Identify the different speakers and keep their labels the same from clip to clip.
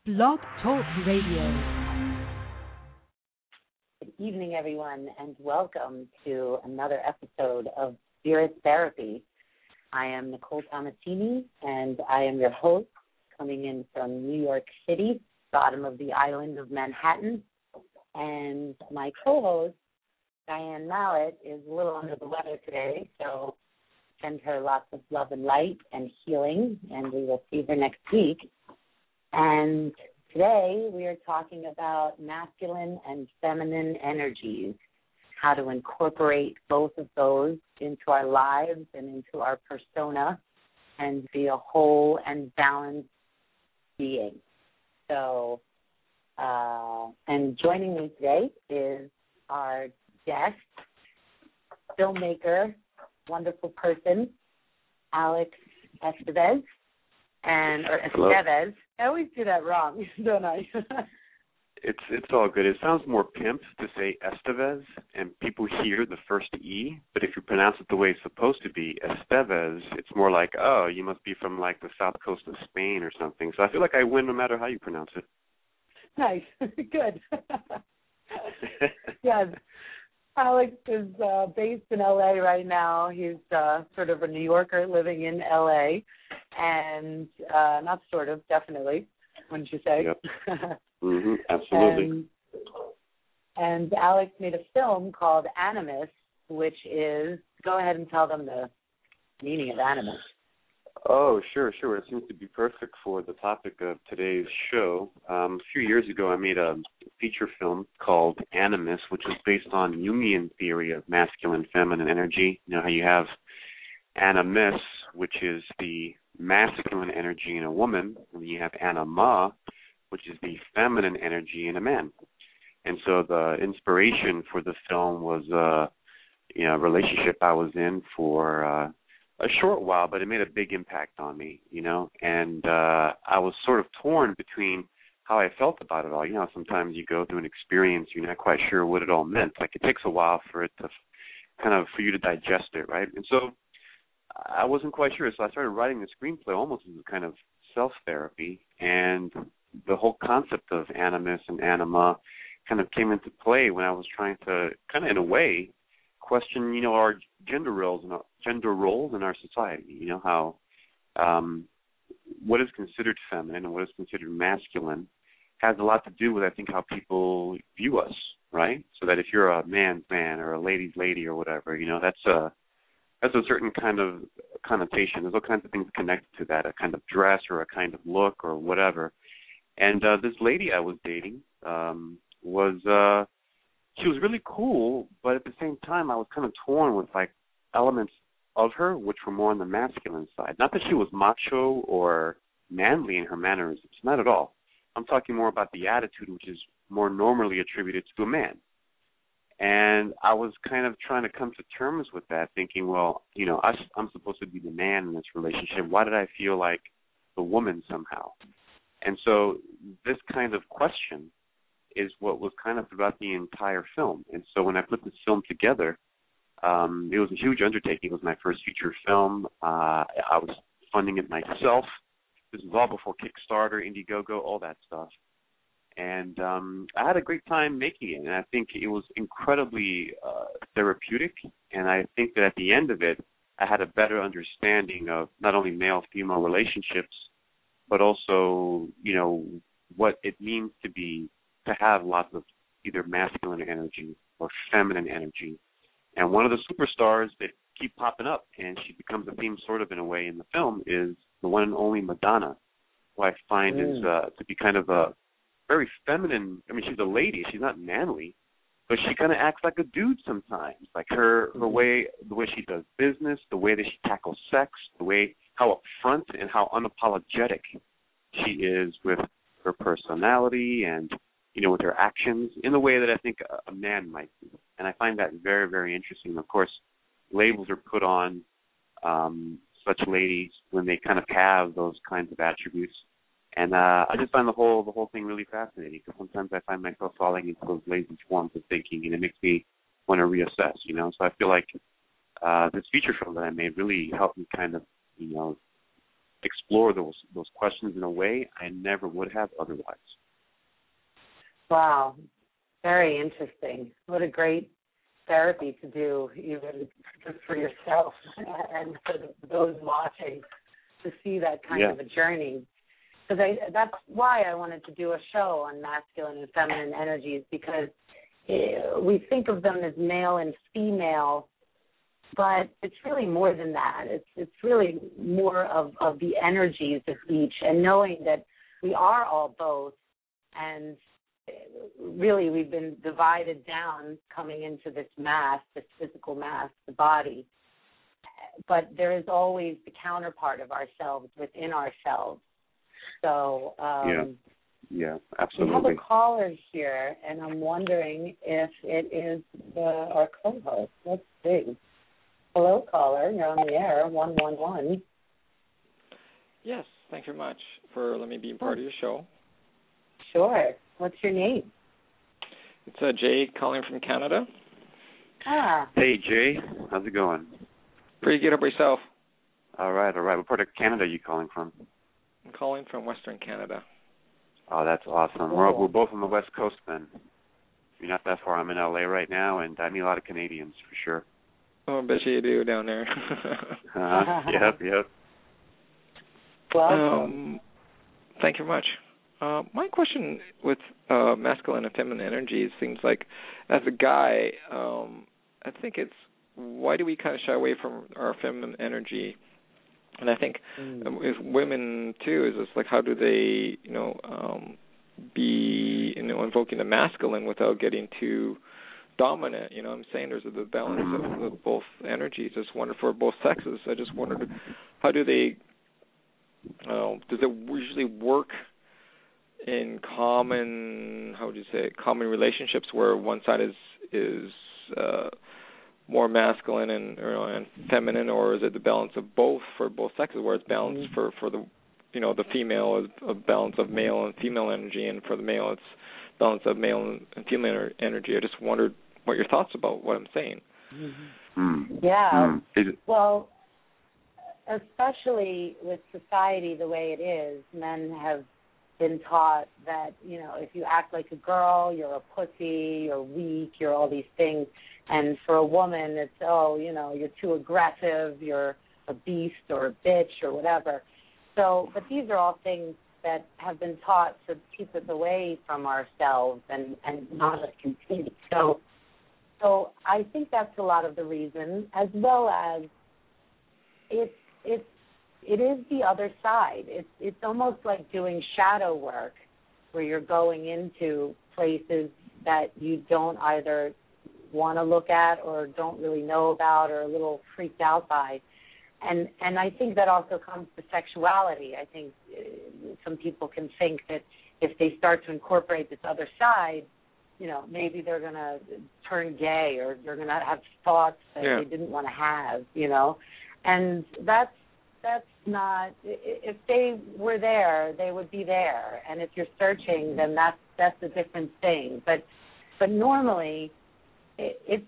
Speaker 1: Blog Talk Radio.
Speaker 2: Good evening, everyone, and welcome to another episode of Spirit Therapy. I am Nicole Tomasini, and I am your host, coming in from New York City, bottom of the island of Manhattan. And my co-host, Diane Mallett, is a little under the weather today, so send her lots of love and light and healing, and we will see her next week. And today we are talking about masculine and feminine energies, how to incorporate both of those into our lives and into our persona and be a whole and balanced being. So, and joining me today is our guest, filmmaker, wonderful person, Alex Estevez, or Estevez. I always do that wrong, don't I?
Speaker 3: It's all good. It sounds more pimp to say Estevez, and people hear the first E, but if you pronounce it the way it's supposed to be, Estevez, it's more like, oh, you must be from like the south coast of Spain or something. So I feel like I win no matter how you pronounce it.
Speaker 2: Nice. Good. Yes. Alex is based in L.A. right now. He's sort of a New Yorker living in L.A., and not sort of, definitely, wouldn't you say?
Speaker 3: Yep. Absolutely.
Speaker 2: And Alex made a film called Animus, which is, go ahead and tell them the meaning of Animus.
Speaker 3: Oh, sure. It seems to be perfect for the topic of today's show. A few years ago, I made a feature film called Animus, which was based on Jungian theory of masculine and feminine energy. You know how you have animus, which is the masculine energy in a woman, and then you have anima, which is the feminine energy in a man. And so the inspiration for the film was a relationship I was in for a short while, but it made a big impact on me, and I was sort of torn between how I felt about it all. Sometimes you go through an experience, you're not quite sure what it all meant. Like, it takes a while for it to for you to digest it, right? And so I wasn't quite sure, so I started writing the screenplay almost as a kind of self-therapy, and the whole concept of animus and anima kind of came into play when I was trying to in a way, question, our gender roles in our society. How what is considered feminine and what is considered masculine has a lot to do with, I think, how people view us, right? So that if you're a man's man or a lady's lady or whatever, that's a certain kind of connotation. There's all kinds of things connected to that, a kind of dress or a kind of look or whatever. And this lady I was dating she was really cool, but at the same time, I was kind of torn with elements of her which were more on the masculine side. Not that she was macho or manly in her mannerisms, not at all. I'm talking more about the attitude, which is more normally attributed to a man. And I was kind of trying to come to terms with that, thinking, well, I'm supposed to be the man in this relationship. Why did I feel like the woman somehow? And so this kind of question is what was kind of throughout the entire film. And so when I put this film together, it was a huge undertaking. It was my first feature film. I was funding it myself. This was all before Kickstarter, Indiegogo, all that stuff. And I had a great time making it, and I think it was incredibly therapeutic. And I think that at the end of it, I had a better understanding of not only male-female relationships, but also, what it means to have lots of either masculine energy or feminine energy. And one of the superstars that keep popping up, and she becomes a theme sort of in a way in the film, is the one and only Madonna, who I find is to be kind of a very feminine. I mean, she's a lady. She's not manly, but she kind of acts like a dude sometimes. Like her way, the way she does business, the way that she tackles sex, how upfront and how unapologetic she is with her personality and, with her actions in the way that I think a man might be. And I find that very, very interesting. Of course, labels are put on such ladies when they kind of have those kinds of attributes. And I just find the whole thing really fascinating, because sometimes I find myself falling into those lazy forms of thinking, and it makes me want to reassess, So I feel like this feature film that I made really helped me kind of, explore those questions in a way I never would have otherwise.
Speaker 2: Wow. Very interesting. What a great therapy to do, even just for yourself and for those watching, to see that kind of a journey. Because that's why I wanted to do a show on masculine and feminine energies, because we think of them as male and female, but it's really more than that. It's really more of the energies of each, and knowing that we are all both, and really we've been divided down coming into this mass, this physical mass, the body. But there is always the counterpart of ourselves within ourselves. So
Speaker 3: yeah, absolutely.
Speaker 2: We have a caller here, and I'm wondering if it is our co-host. Let's see. Hello, caller. You're on the air, 111.
Speaker 4: Yes, thank you very much for letting me be part of your show.
Speaker 2: Sure. What's your name?
Speaker 4: It's Jay calling from Canada.
Speaker 3: Hey, Jay. How's it going?
Speaker 4: Pretty good. How about yourself?
Speaker 3: All right. What part of Canada are you calling from?
Speaker 4: I'm calling from Western Canada.
Speaker 3: Oh, that's awesome.
Speaker 2: Cool.
Speaker 3: We're both on the West Coast then. You're not that far. I'm in L.A. right now, and I meet a lot of Canadians for sure.
Speaker 4: Oh, I bet you do down there.
Speaker 3: Yep.
Speaker 2: Welcome.
Speaker 4: Thank you very much. My question with masculine and feminine energies seems like, as a guy, I think it's, why do we kind of shy away from our feminine energy? And I think with women too, is it's like, how do they, be, invoking the masculine without getting too dominant? I'm saying there's the balance of both energies. I just wonder, for both sexes, I just wondered, how do they, does it usually work in common relationships where one side is more masculine and feminine, or is it the balance of both for both sexes, where it's balanced for the the female is a balance of male and female energy, and for the male it's balance of male and female energy? I just wondered what your thoughts about what I'm saying.
Speaker 2: Yeah. Well, especially with society the way it is, men have been taught that, if you act like a girl, you're a pussy, you're weak, you're all these things. And for a woman, it's, you're too aggressive, you're a beast or a bitch or whatever. So, but these are all things that have been taught to keep us away from ourselves and not us continue. So I think that's a lot of the reason, as well as it is the other side. It's almost like doing shadow work, where you're going into places that you don't either want to look at or don't really know about or a little freaked out by. And I think that also comes to sexuality. I think some people can think that if they start to incorporate this other side, maybe they're going to turn gay, or they're going to have thoughts that they didn't want to have, And that's not, if they were there, they would be there. And if you're searching, then that's a different thing. But normally, it's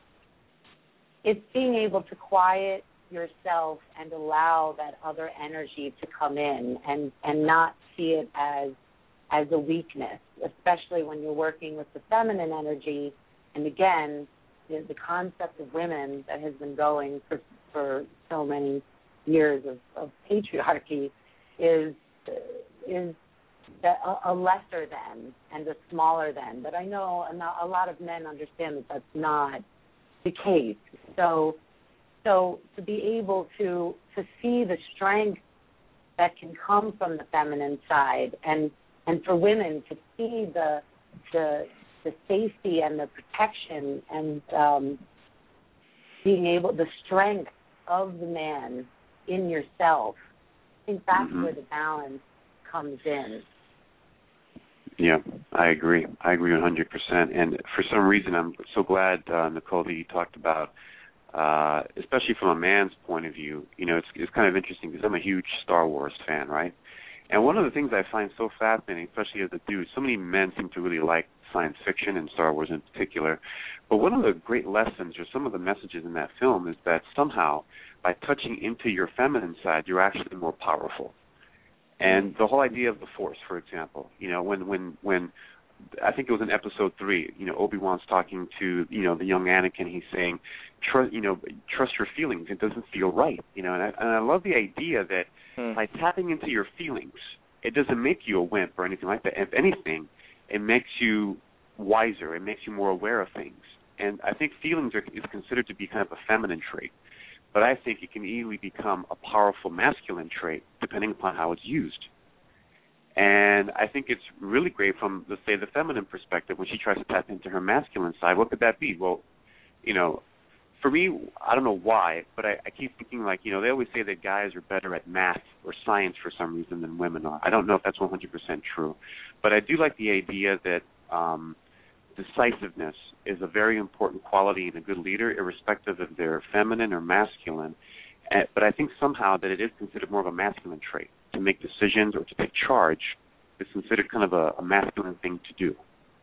Speaker 2: being able to quiet yourself and allow that other energy to come in, and not see it as a weakness, especially when you're working with the feminine energy. And again, the concept of women that has been going for so many years of patriarchy is that a lesser than and a smaller than. But I know a lot of men understand that that's not the case. So to be able to see the strength that can come from the feminine side, and for women to see the safety and the protection and being able, the strength of the man in yourself, I think that's where the balance comes in.
Speaker 3: Yeah, I agree 100%. And for some reason, I'm so glad, Nicole, that you talked about, especially from a man's point of view. It's kind of interesting because I'm a huge Star Wars fan, right? And one of the things I find so fascinating, especially as a dude, so many men seem to really like science fiction and Star Wars in particular, but one of the great lessons or some of the messages in that film is that somehow by touching into your feminine side, you're actually more powerful. And the whole idea of the Force, for example, when I think it was in episode 3, Obi-Wan's talking to, the young Anakin, he's saying, trust your feelings. It doesn't feel right, and I love the idea that by tapping into your feelings, it doesn't make you a wimp or anything like that. If anything, it makes you wiser. It makes you more aware of things. And I think feelings is considered to be kind of a feminine trait, but I think it can easily become a powerful masculine trait depending upon how it's used. And I think it's really great from, let's say, the feminine perspective when she tries to tap into her masculine side. What could that be? Well, for me, I don't know why, but I keep thinking like, they always say that guys are better at math or science for some reason than women are. I don't know if that's 100% true, but I do like the idea that decisiveness is a very important quality in a good leader, irrespective if they're feminine or masculine. But I think somehow that it is considered more of a masculine trait. To make decisions or to take charge is considered kind of a masculine thing to do.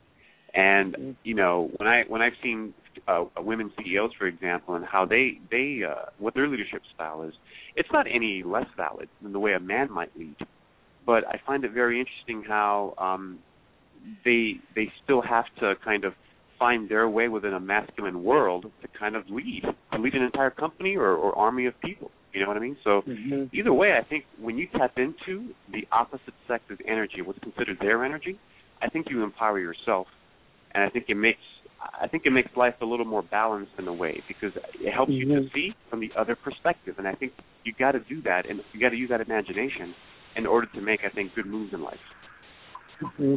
Speaker 3: And when I've seen women CEOs, for example, and how they what their leadership style is, it's not any less valid than the way a man might lead. But I find it very interesting how they still have to kind of find their way within a masculine world to kind of lead an entire company or army of people. You know what I mean? So either way, I think when you tap into the opposite sex's energy, what's considered their energy, I think you empower yourself, and I think it makes life a little more balanced in a way because it helps you to see from the other perspective. And I think you got to do that, and you got to use that imagination in order to make, I think, good moves in life.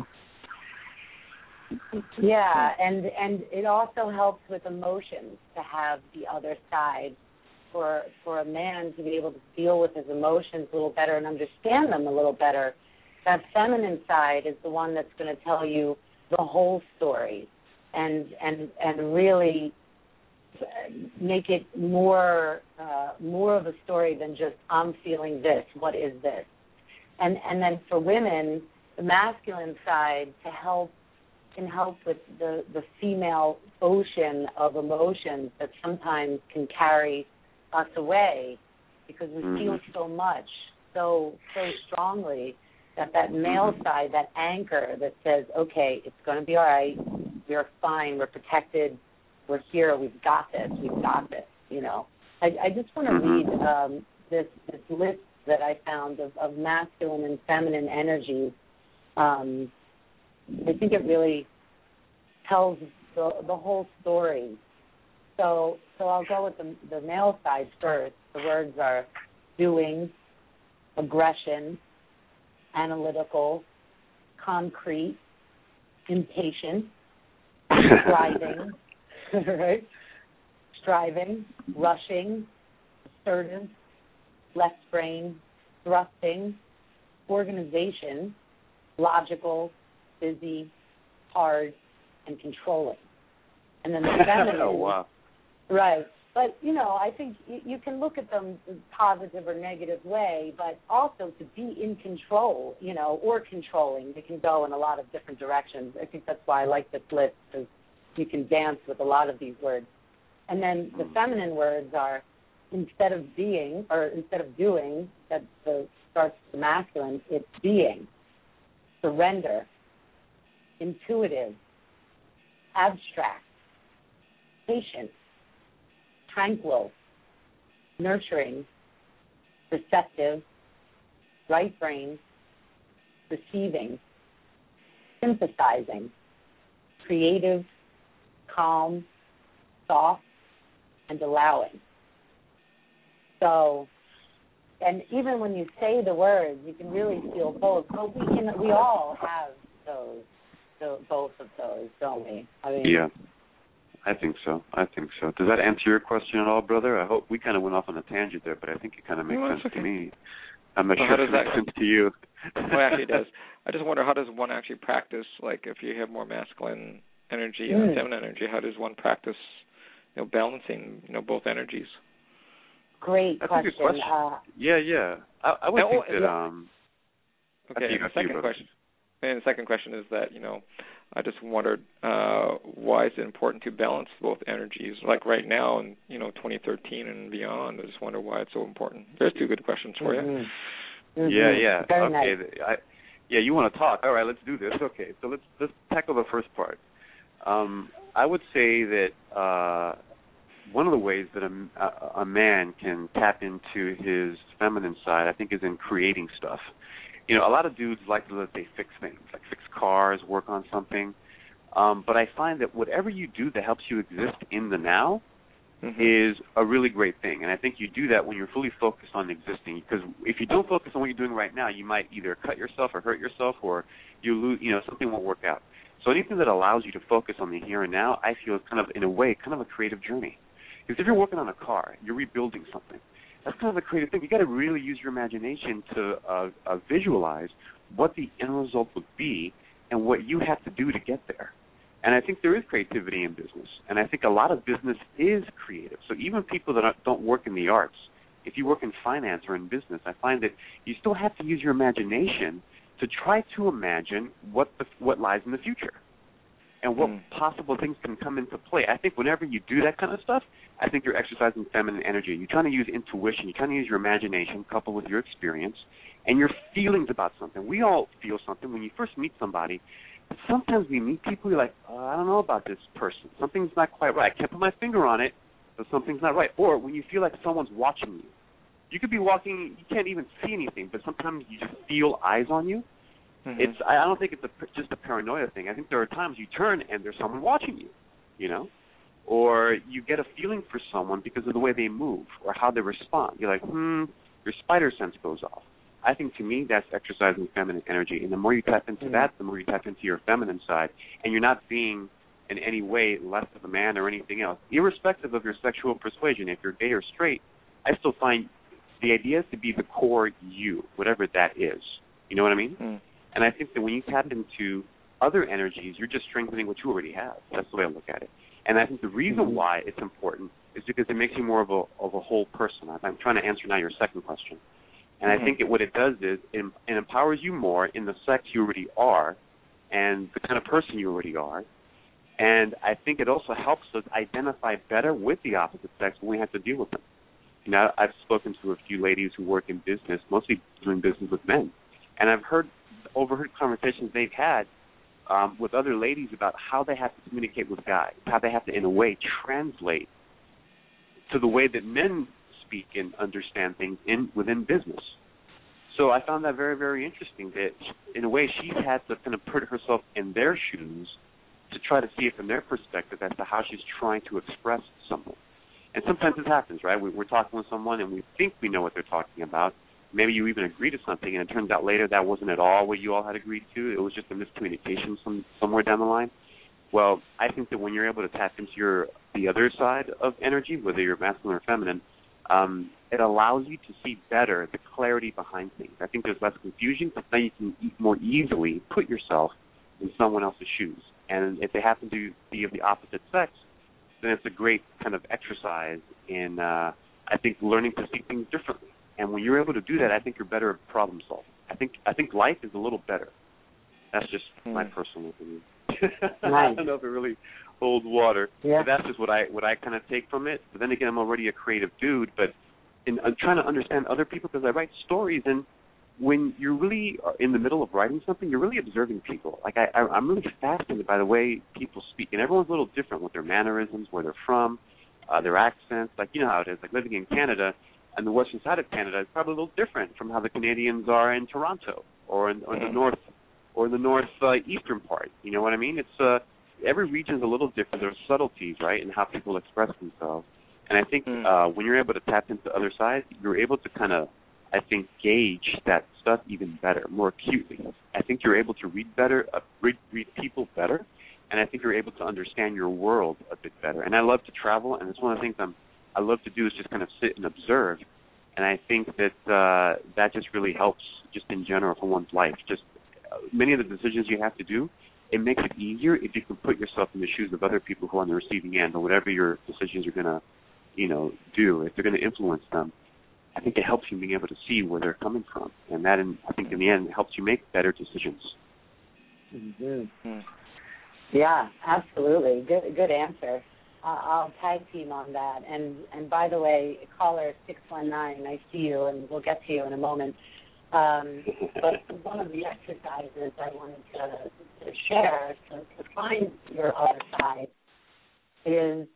Speaker 2: Yeah, and it also helps with emotions to have the other side. For a man to be able to deal with his emotions a little better and understand them a little better, that feminine side is the one that's going to tell you the whole story and really make it more of a story than just I'm feeling this, what is this? And then for women, the masculine side can help with the female ocean of emotions that sometimes can carry us away because we feel so much, so strongly that male side, that anchor that says, okay, it's going to be all right, we're fine, we're protected, we're here, we've got this. I just want to read this list that I found of masculine and feminine energies. I think it really tells the whole story. So I'll go with the male side first. The words are doing, aggression, analytical, concrete, impatient, striving, right? Striving, rushing, assertive, left brain, thrusting, organization, logical, busy, hard, and controlling. And then the feminine.
Speaker 3: Oh, wow.
Speaker 2: Right. But, I think you can look at them in a positive or negative way, but also to be in control, or controlling. They can go in a lot of different directions. I think that's why I like this list, because you can dance with a lot of these words. And then the feminine words are instead of being, or instead of doing, that starts the masculine, it's being, surrender, intuitive, abstract, patient, tranquil, nurturing, receptive, right brain, receiving, sympathizing, creative, calm, soft, and allowing. So, and even when you say the words, you can really feel both. But we all have both of those, don't we?
Speaker 3: Yeah. I think so. Does that answer your question at all, brother? I hope we kind of went off on a tangent there, but I think it kind of makes sense to me. I'm not sure if it makes sense to you.
Speaker 4: Well, actually it does. I just wonder, how does one actually practice, like if you have more masculine energy and feminine energy, how does one practice, balancing, both energies?
Speaker 2: Great question.
Speaker 3: Yeah. I would think that,
Speaker 4: Okay. And the second question is that, I just wondered why is it important to balance both energies? Like right now in 2013 and beyond, I just wonder why it's so important. There's two good questions for you.
Speaker 2: Mm-hmm.
Speaker 3: Yeah.
Speaker 2: Very
Speaker 3: okay.
Speaker 2: Nice.
Speaker 3: You want to talk? All right, let's do this. Okay, so let's tackle the first part. I would say that one of the ways that a man can tap into his feminine side, I think, is in creating stuff. A lot of dudes like to, let's say, fix things, like fix cars, work on something. But I find that whatever you do that helps you exist in the now is a really great thing. And I think you do that when you're fully focused on existing. Because if you don't focus on what you're doing right now, you might either cut yourself or hurt yourself, or you lose, something won't work out. So anything that allows you to focus on the here and now, I feel is kind of, in a way, kind of a creative journey. Because if you're working on a car, you're rebuilding something. That's kind of a creative thing. You got to really use your imagination to visualize what the end result would be and what you have to do to get there. And I think there is creativity in business, and I think a lot of business is creative. So even people that don't work in the arts, if you work in finance or in business, I find that you still have to use your imagination to try to imagine what lies in the future and what possible things can come into play. I think whenever you do that kind of stuff, I think you're exercising feminine energy. You're trying to use intuition. You're trying to use your imagination coupled with your experience and your feelings about something. We all feel something when you first meet somebody. Sometimes we meet people, you're like, I don't know about this person. Something's not quite right. I can't put my finger on it, but something's not right. Or when you feel like someone's watching you. You could be walking, you can't even see anything, but sometimes you just feel eyes on you. I don't think it's just a paranoia thing. I think there are times you turn and there's someone watching you, or you get a feeling for someone because of the way they move or how they respond. You're like, your spider sense goes off. I think, to me, that's exercising feminine energy. And the more you tap into that, the more you tap into your feminine side. And you're not being in any way less of a man or anything else. Irrespective of your sexual persuasion, if you're gay or straight, I still find the idea is to be the core you, whatever that is. You know what I mean? And I think that when you tap into other energies, you're just strengthening what you already have. That's the way I look at it. And I think the reason why it's important is because it makes you more of a whole person. I'm trying to answer now your second question. And I think what it does is it empowers you more in the sex you already are and the kind of person you already are. And I think it also helps us identify better with the opposite sex when we have to deal with them. I've spoken to a few ladies who work in business, mostly doing business with men. And I've overheard conversations they've had with other ladies about how they have to communicate with guys, how they have to, in a way, translate to the way that men speak and understand things within business. So I found that very, very interesting that, in a way, she's had to kind of put herself in their shoes to try to see it from their perspective as to how she's trying to express something. And sometimes it happens, right? We're talking with someone and we think we know what they're talking about. Maybe you even agree to something, and it turns out later that wasn't at all what you all had agreed to. It was just a miscommunication somewhere down the line. Well, I think that when you're able to tap into the other side of energy, whether you're masculine or feminine, it allows you to see better the clarity behind things. I think there's less confusion, but then you can more easily put yourself in someone else's shoes. And if they happen to be of the opposite sex, then it's a great kind of exercise in, I think, learning to see things differently. And when you're able to do that, I think you're better at problem solving. I think life is a little better. That's just my personal opinion. I don't know if it really holds water.
Speaker 2: Yeah.
Speaker 3: But that's just what I kind of take from it. But then again, I'm already a creative dude. But I'm trying to understand other people because I write stories. And when you're really in the middle of writing something, you're really observing people. Like I'm really fascinated by the way people speak. And everyone's a little different with their mannerisms, where they're from, their accents. Like, you know how it is. Like living in Canada, and the western side of Canada is probably a little different from how the Canadians are in Toronto or in the north or the northeastern part. You know what I mean? It's every region is a little different. There's subtleties, right, in how people express themselves. And I think when you're able to tap into the other side, you're able to kind of, I think, gauge that stuff even better, more acutely. I think you're able to read better, read people better, and I think you're able to understand your world a bit better. And I love to travel, and it's one of the things I love to do is just kind of sit and observe. And I think that that just really helps just in general for one's life. Just many of the decisions you have to do, it makes it easier if you can put yourself in the shoes of other people who are on the receiving end, or whatever your decisions are going to, do, if they're going to influence them. I think it helps you being able to see where they're coming from, and that, I think, in the end, helps you make better decisions.
Speaker 2: Mm-hmm. Yeah, absolutely. Good answer. I'll tag team on that. And by the way, caller 619, I see you, and we'll get to you in a moment. But one of the exercises I wanted to share to find your other side is,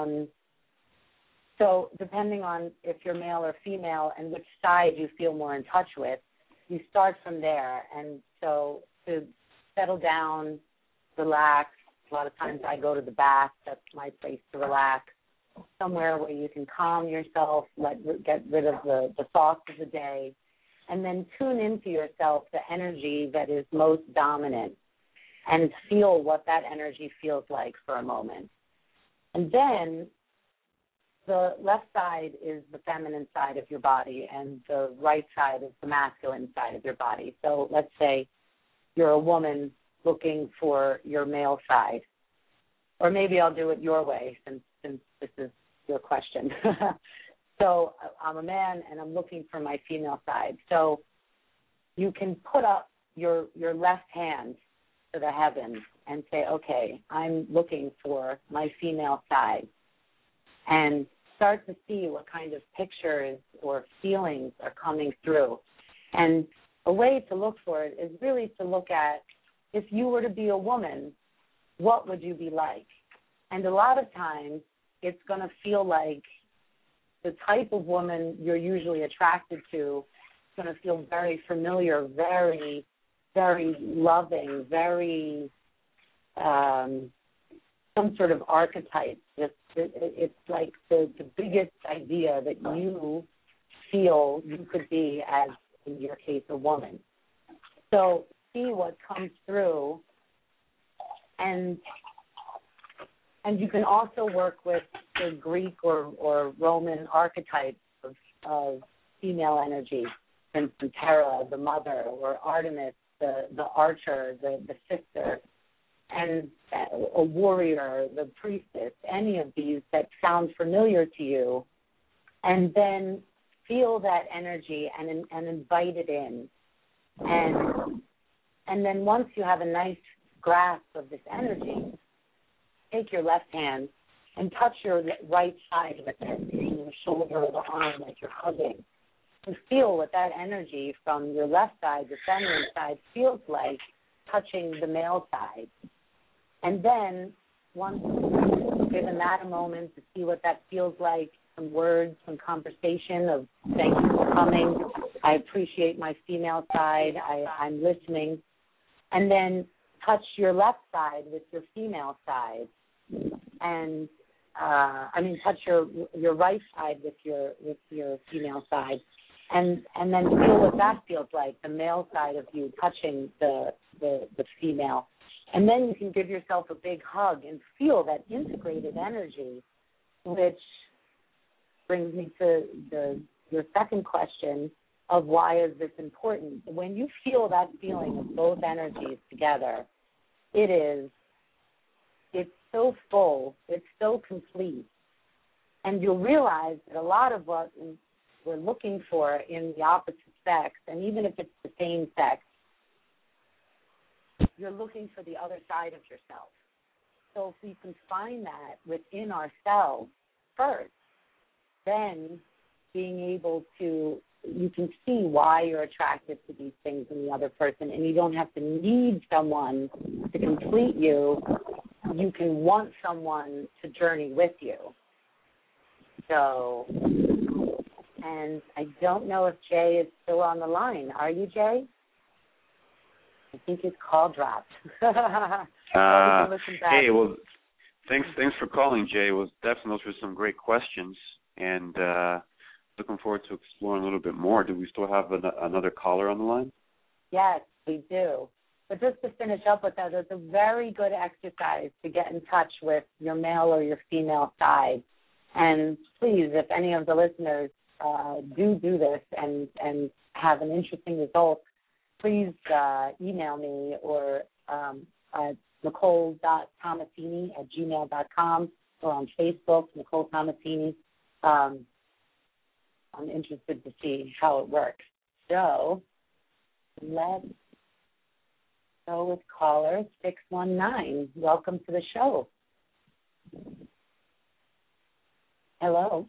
Speaker 2: so depending on if you're male or female and which side you feel more in touch with, you start from there. And so to settle down, relax. A lot of times I go to the bath. That's my place to relax. Somewhere where you can calm yourself, get rid of the thoughts of the day, and then tune into yourself, the energy that is most dominant, and feel what that energy feels like for a moment. And then the left side is the feminine side of your body, and the right side is the masculine side of your body. So let's say you're a woman looking for your male side. Or maybe I'll do it your way since this is your question. So I'm a man and I'm looking for my female side. So you can put up your left hand to the heavens and say, okay, I'm looking for my female side. And start to see what kind of pictures or feelings are coming through. And a way to look for it is really to look at, if you were to be a woman, what would you be like? And a lot of times it's going to feel like the type of woman you're usually attracted to is going to feel very familiar, very, very loving, very some sort of archetype. It's like the biggest idea that you feel you could be as, in your case, a woman. So see what comes through, and you can also work with the Greek or Roman archetypes of female energy, for instance, Hera, the mother, or Artemis, the archer, the sister, and a warrior, the priestess, any of these that sound familiar to you, and then feel that energy and invite it in. And then once you have a nice grasp of this energy, take your left hand and touch your right side with it, your shoulder or the arm like you're hugging. And feel what that energy from your left side, the feminine side, feels like touching the male side. And then once you've given that a moment to see what that feels like, some words, some conversation of thank you for coming, I appreciate my female side, I'm listening. And then touch your left side with your female side. And touch your right side with your female side. And then feel what that feels like, the male side of you touching the female. And then you can give yourself a big hug and feel that integrated energy, which brings me to your second question of why is this important. When you feel that feeling of both energies together, it's so full, it's so complete. And you'll realize that a lot of what we're looking for in the opposite sex, and even if it's the same sex, you're looking for the other side of yourself. So if we can find that within ourselves first, then being able to, you can see why you're attracted to these things in the other person, and you don't have to need someone to complete you. You can want someone to journey with you. So, and I don't know if Jay is still on the line. Are you, Jay? I think his call dropped.
Speaker 3: Hey, well, thanks for calling, Jay. Those were some great questions, and looking forward to exploring a little bit more. Do we still have another caller on the line?
Speaker 2: Yes, we do. But just to finish up with that, it's a very good exercise to get in touch with your male or your female side. And please, if any of the listeners do this and have an interesting result, please email me or at nicole.tomasini@gmail.com or on Facebook, Nicole Tomasini. I'm interested to see how it works. So let's go with caller 619. Welcome to the show. Hello.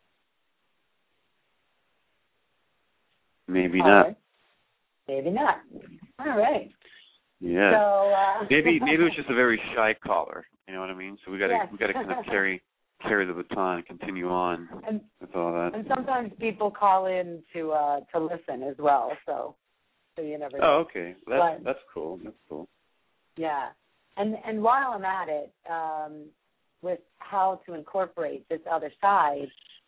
Speaker 3: Maybe not.
Speaker 2: Maybe not. All right.
Speaker 3: Yeah.
Speaker 2: So
Speaker 3: maybe it was just a very shy caller. You know what I mean? So we got to kind of carry the baton and continue on with all that.
Speaker 2: And sometimes people call in to listen as well. So you never know.
Speaker 3: Oh, okay. That's cool. That's cool.
Speaker 2: Yeah. And while I'm at it, with how to incorporate this other side,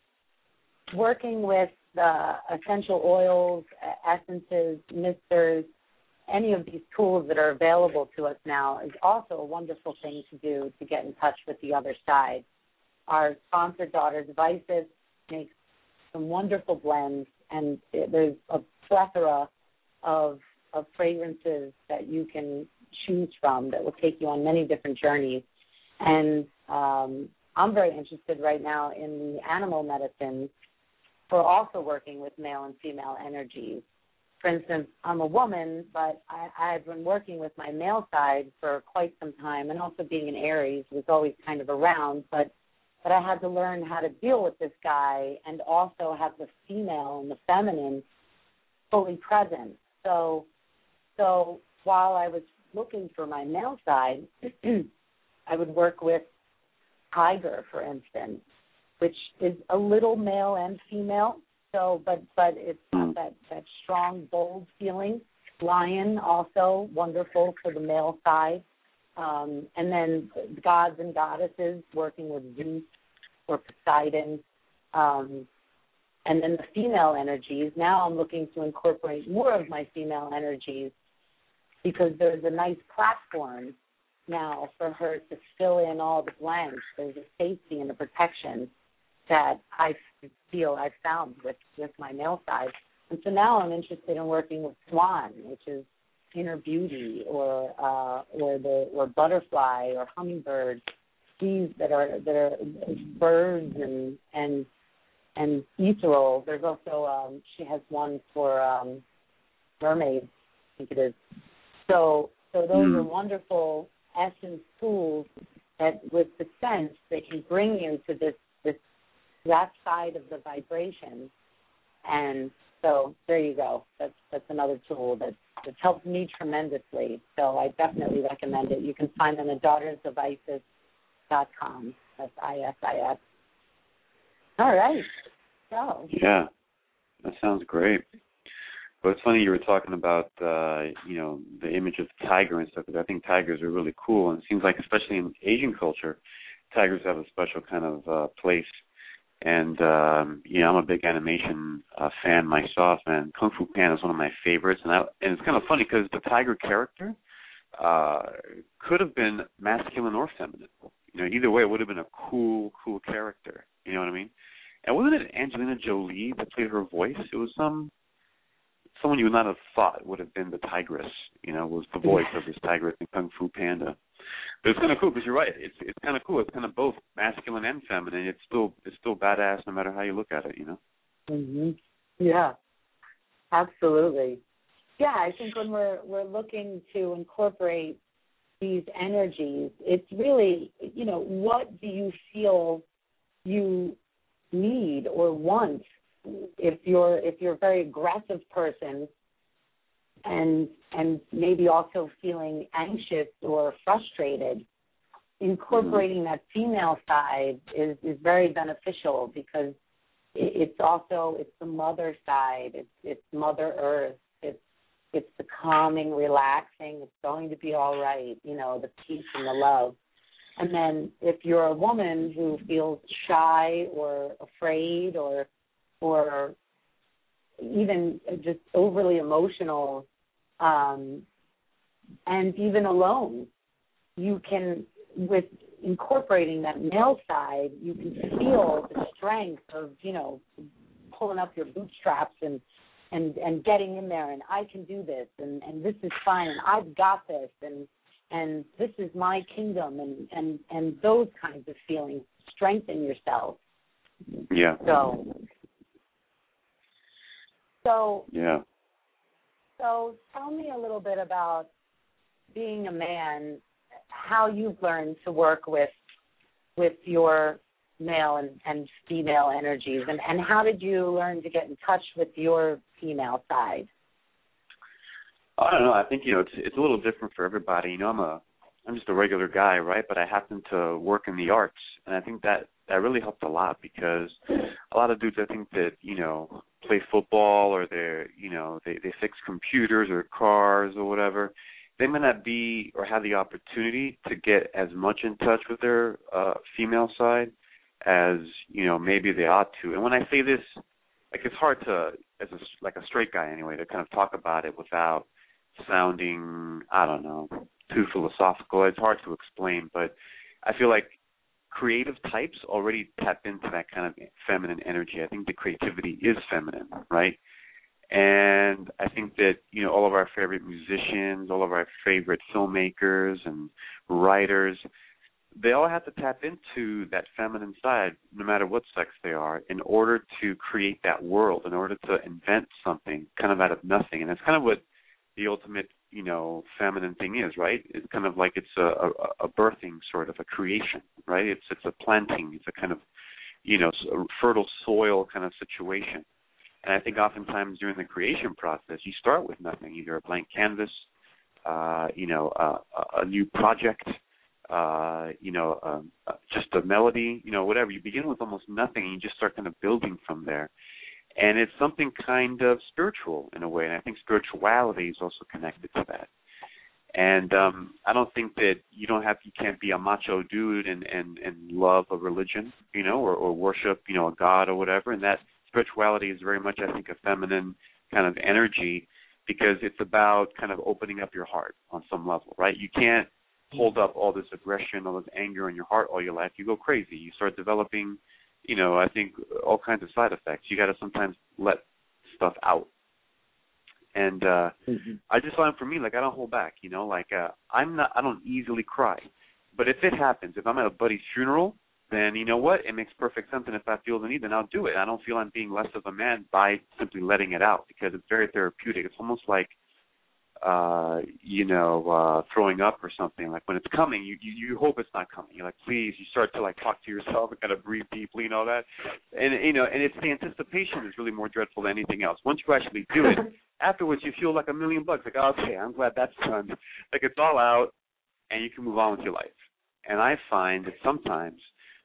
Speaker 2: working with the essential oils, essences, misters, any of these tools that are available to us now is also a wonderful thing to do to get in touch with the other side. Our sponsor, Daughters of Isis, makes some wonderful blends, and there's a plethora of fragrances that you can choose from that will take you on many different journeys. And I'm very interested right now in the animal medicine for also working with male and female energies. For instance, I'm a woman, but I've been working with my male side for quite some time, and also being an Aries was always kind of around, but I had to learn how to deal with this guy and also have the female and the feminine fully present. So while I was looking for my male side, I would work with tiger, for instance, which is a little male and female. So, but it's not that strong, bold feeling. Lion, also wonderful for the male side. And then gods and goddesses, working with Zeus or Poseidon. And then the female energies. Now I'm looking to incorporate more of my female energies because there's a nice platform now for her to fill in all the blanks. There's a safety and a protection that I feel I've found with my male side. And so now I'm interested in working with swan, which is inner beauty, or butterfly or hummingbird, these that are birds and ethereal. There's also she has one for mermaids, I think it is. So those are wonderful essence tools that with the sense they can bring you to that side of the vibration. And so there you go. That's another tool that's helped me tremendously. So I definitely recommend it. You can find them at daughtersofIsis.com. That's ISIS. All right. So.
Speaker 3: Yeah, that sounds great. But it's funny you were talking about, the image of the tiger and stuff, because I think tigers are really cool. And it seems like, especially in Asian culture, tigers have a special kind of place. And, I'm a big animation fan myself, and Kung Fu Panda is one of my favorites. And it's kind of funny because the tiger character could have been masculine or feminine. Either way, it would have been a cool character. You know what I mean? And wasn't it Angelina Jolie that played her voice? It was someone you would not have thought would have been the tigress, was the voice of this tigress in Kung Fu Panda. But it's kind of cool because you're right. It's kind of cool. It's kind of both masculine and feminine. It's still badass no matter how you look at it,
Speaker 2: Mm-hmm. Yeah, absolutely. Yeah, I think when we're looking to incorporate these energies, it's really, what do you feel you need or want? If you're a very aggressive person and maybe also feeling anxious or frustrated, incorporating that female side is very beneficial because it's the mother side, it's Mother Earth, it's the calming, relaxing, it's going to be all right, the peace and the love. And then if you're a woman who feels shy or afraid or even just overly emotional, and even alone, you can, with incorporating that male side, you can feel the strength of, pulling up your bootstraps and getting in there, and I can do this, and this is fine, and I've got this, and this is my kingdom, and those kinds of feelings strengthen yourself.
Speaker 3: Yeah.
Speaker 2: So So
Speaker 3: yeah.
Speaker 2: So tell me a little bit about being a man, how you've learned to work with your male and female energies, and how did you learn to get in touch with your female side?
Speaker 3: I don't know. I think, it's a little different for everybody. I'm just a regular guy, right? But I happen to work in the arts, and I think that really helped a lot, because a lot of dudes, I think that, play football, or they fix computers or cars or whatever, they may not be or have the opportunity to get as much in touch with their female side as, maybe they ought to. And when I say this, like, it's hard to, as a straight guy anyway, to kind of talk about it without sounding, I don't know, too philosophical. It's hard to explain, but I feel like creative types already tap into that kind of feminine energy. I think the creativity is feminine, right? And I think that, all of our favorite musicians, all of our favorite filmmakers and writers, they all have to tap into that feminine side, no matter what sex they are, in order to create that world, in order to invent something kind of out of nothing. And that's kind of what the ultimate, feminine thing is, right? It's kind of like it's a birthing sort of a creation, right? It's a planting. It's a kind of, fertile soil kind of situation. And I think oftentimes during the creation process, you start with nothing, either a blank canvas, a new project, just a melody, whatever. You begin with almost nothing, and you just start kind of building from there. And it's something kind of spiritual in a way, and I think spirituality is also connected to that. And I don't think that you can't be a macho dude and love a religion, or worship, a god or whatever. And that spirituality is very much, I think, a feminine kind of energy, because it's about kind of opening up your heart on some level, right? You can't hold up all this aggression, all this anger in your heart all your life. You go crazy. You start developing, I think, all kinds of side effects. You got to sometimes let stuff out. And I just find, for me, like, I don't hold back, I don't easily cry. But if it happens, if I'm at a buddy's funeral, then you know what? It makes perfect sense. And if I feel the need, then I'll do it. I don't feel I'm being less of a man by simply letting it out, because it's very therapeutic. It's almost like, throwing up or something. Like, when it's coming, you hope it's not coming. You're like, please. You start to, like, talk to yourself and kind of breathe deeply and all that. And, and it's the anticipation is really more dreadful than anything else. Once you actually do it, afterwards you feel like $1,000,000. Like, okay, I'm glad that's done. Like, it's all out, and you can move on with your life. And I find that sometimes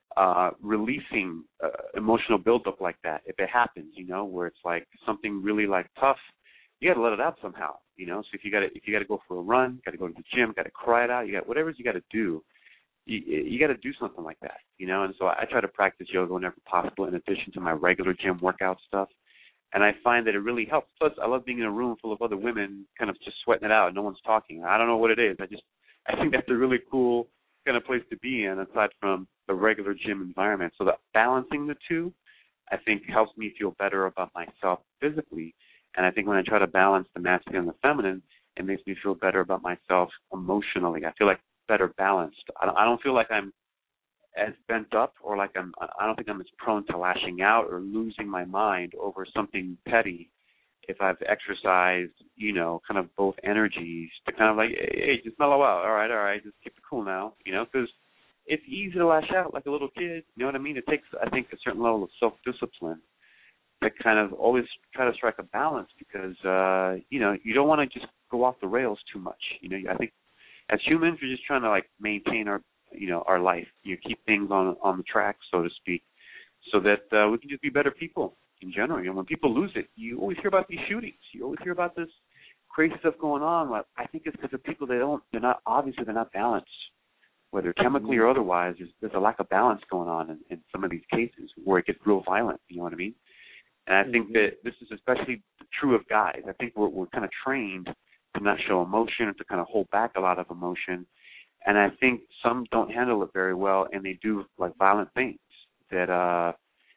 Speaker 3: releasing emotional buildup like that, if it happens, where it's like something really, like, tough, you got to let it out somehow, So if you got to go for a run, got to go to the gym, got to cry it out, whatever you got to do, you got to do something like that, And so I try to practice yoga whenever possible, in addition to my regular gym workout stuff. And I find that it really helps. Plus, I love being in a room full of other women, kind of just sweating it out, and no one's talking. I don't know what it is. I think that's a really cool kind of place to be in, aside from the regular gym environment. So balancing the two, I think, helps me feel better about myself physically. And I think when I try to balance the masculine and the feminine, it makes me feel better about myself emotionally. I feel like better balanced. I don't feel like I'm as bent up, or like I don't think I'm as prone to lashing out or losing my mind over something petty if I've exercised, kind of both energies to kind of like, hey, just mellow out. All right, just keep it cool now, because it's easy to lash out like a little kid. You know what I mean? It takes, I think, a certain level of self-discipline to kind of always try to strike a balance, because, you don't want to just go off the rails too much. I think as humans, we're just trying to, like, maintain our life, keep things on the track, so to speak, so that we can just be better people in general. When people lose it, you always hear about these shootings. You always hear about this crazy stuff going on. Like, I think it's because of people they're not balanced, whether chemically or otherwise. There's a lack of balance going on in some of these cases where it gets real violent. You know what I mean? And I think that this is especially true of guys. I think we're kind of trained to not show emotion, or to kind of hold back a lot of emotion. And I think some don't handle it very well, and they do, like, violent things that,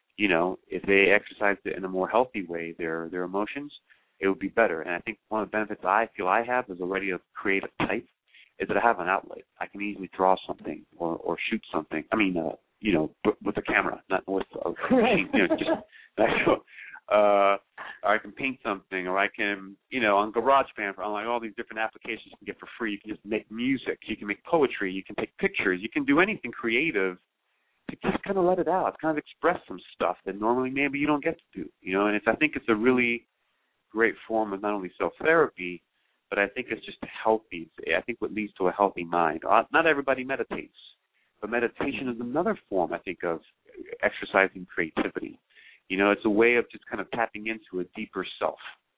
Speaker 3: if they exercise it in a more healthy way, their emotions, it would be better. And I think one of the benefits I feel I have as already a creative type is that I have an outlet. I can easily draw something or shoot something. I mean, with a camera, not with a machine. I can paint something, or I can, on GarageBand, on like all these different applications you can get for free. You can just make music. You can make poetry. You can take pictures. You can do anything creative to just kind of let it out, kind of express some stuff that normally maybe you don't get to do, And I think it's a really great form of not only self-therapy, but I think it's just healthy. I think what leads to a healthy mind. Not everybody meditates, but meditation is another form, I think, of exercising creativity. It's a way of just kind of tapping into a deeper self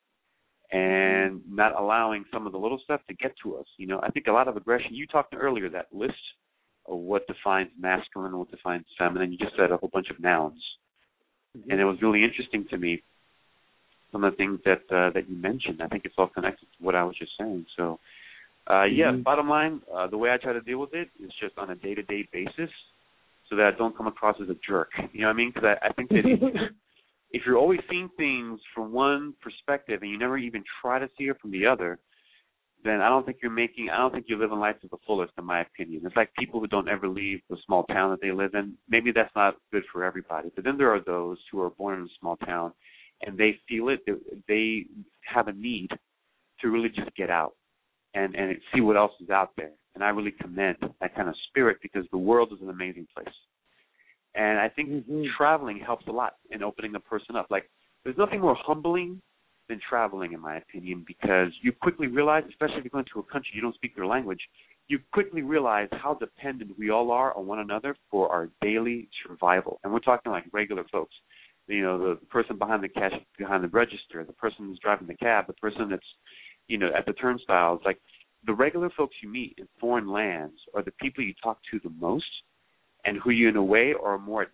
Speaker 3: and not allowing some of the little stuff to get to us. I think a lot of aggression, you talked earlier, that list of what defines masculine, what defines feminine, you just said a whole bunch of nouns. Mm-hmm. And it was really interesting to me, some of the things that you mentioned. I think it's all connected to what I was just saying. So, bottom line, the way I try to deal with it is just on a day-to-day basis so that I don't come across as a jerk. You know what I mean? Because I think that if you're always seeing things from one perspective and you never even try to see it from the other, then I don't think you're living life to the fullest, in my opinion. It's like people who don't ever leave the small town that they live in. Maybe that's not good for everybody. But then there are those who are born in a small town and they feel it. They have a need to really just get out and see what else is out there. And I really commend that kind of spirit because the world is an amazing place. And I think traveling helps a lot in opening a person up. Like, there's nothing more humbling than traveling, in my opinion, because you quickly realize, especially if you're going to a country you don't speak their language, you quickly realize how dependent we all are on one another for our daily survival. And we're talking like regular folks. The person behind the register, the person who's driving the cab, the person that's, at the turnstiles. Like, the regular folks you meet in foreign lands are the people you talk to the most and who you, in a way, are more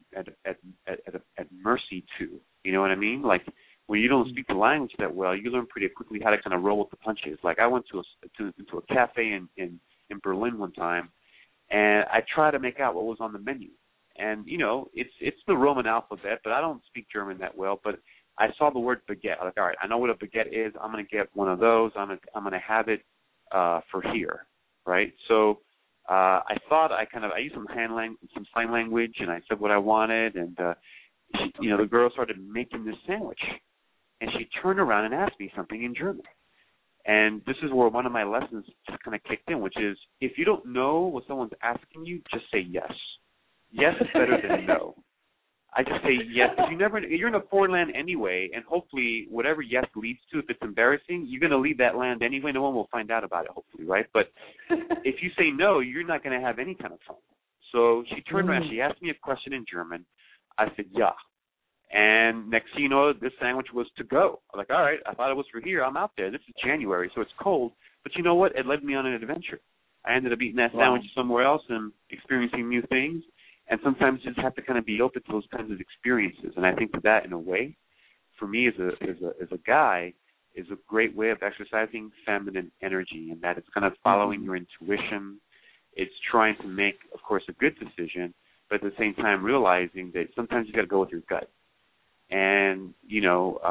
Speaker 3: at mercy to. You know what I mean? Like, when you don't speak the language that well, you learn pretty quickly how to kind of roll with the punches. Like, I went to a cafe in Berlin one time, and I tried to make out what was on the menu. And, it's the Roman alphabet, but I don't speak German that well. But I saw the word baguette. I'm like, all right, I know what a baguette is. I'm going to get one of those. I'm going to have it for here, right? So I thought I used some sign language, and I said what I wanted. And, the girl started making this sandwich. And she turned around and asked me something in German. And this is where one of my lessons just kind of kicked in, which is if you don't know what someone's asking you, just say yes. Yes is better than no. I just say yes. You're in a foreign land anyway, and hopefully whatever yes leads to, if it's embarrassing, you're going to leave that land anyway. No one will find out about it, hopefully, right? But if you say no, you're not going to have any kind of fun. So she turned around. She asked me a question in German. I said, yeah. And next thing you know, this sandwich was to go. I'm like, all right, I thought it was for here. I'm out there. This is January, so it's cold. But you know what? It led me on an adventure. I ended up eating that sandwich somewhere else and experiencing new things. And sometimes you just have to kind of be open to those kinds of experiences. And I think that, in a way, for me as a guy, is a great way of exercising feminine energy, and that it's kind of following your intuition. It's trying to make, of course, a good decision, but at the same time realizing that sometimes you got to go with your gut. And, in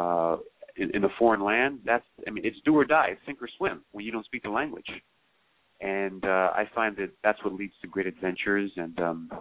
Speaker 3: a foreign land, it's do or die, it's sink or swim when you don't speak the language. And I find that that's what leads to great adventures. And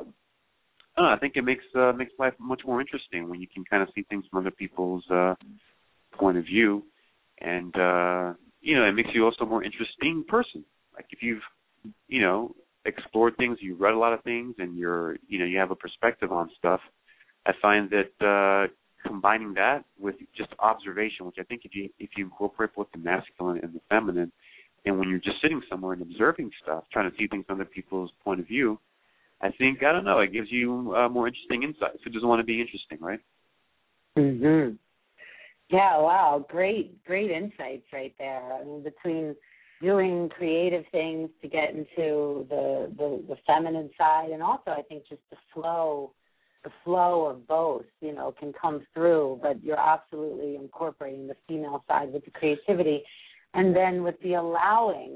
Speaker 3: I think it makes life much more interesting when you can kind of see things from other people's point of view. And, it makes you also a more interesting person. Like if you've, explored things, you've read a lot of things, and you have a perspective on stuff, I find that combining that with just observation, which I think if you incorporate both the masculine and the feminine, and when you're just sitting somewhere and observing stuff, trying to see things from other people's point of view, I think, it gives you more interesting insights. Who doesn't want to be interesting, right?
Speaker 2: Mhm. Yeah, wow, great insights right there. I mean, between doing creative things to get into the feminine side, and also I think just the flow of both, can come through, but you're absolutely incorporating the female side with the creativity. And then with the allowing,